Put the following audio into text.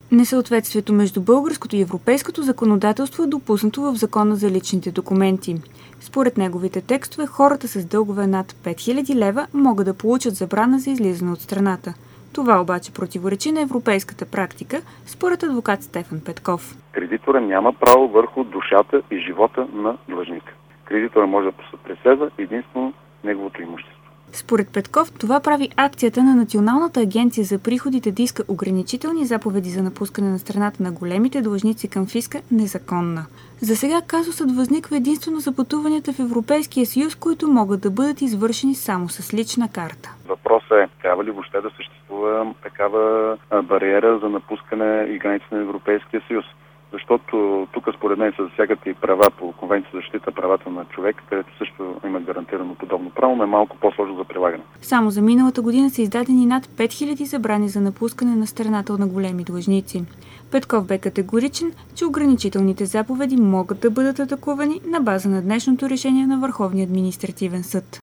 Несъответствието между българското и европейското законодателство е допуснато в Закона за личните документи. Според неговите текстове, хората с дългове над 5000 лева могат да получат забрана за излизане от страната. Това обаче противоречи на европейската практика, според адвокат Стефан Петков. Кредитора няма право върху душата и живота на длъжника. Кредитора може да преследва единствено неговото имущество. Според Петков, това прави акцията на Националната агенция за приходите да иска ограничителни заповеди за напускане на страната на големите длъжници към фиска незаконна. За сега казусът възниква единствено за пътуванията в Европейския съюз, които могат да бъдат извършени само с лична карта. Въпросът е, трябва ли въобще да съществува такава бариера за напускане и границите на Европейския съюз? Защото тук според мен се засягат и права по Конвенция за защита правата на човека, където също има гарантирано подобно право, но е малко по-сложно за прилагане. Само за миналата година са издадени над 5000 забрани за напускане на страната на големи длъжници. Петков бе категоричен, че ограничителните заповеди могат да бъдат атакувани на база на днешното решение на Върховния административен съд.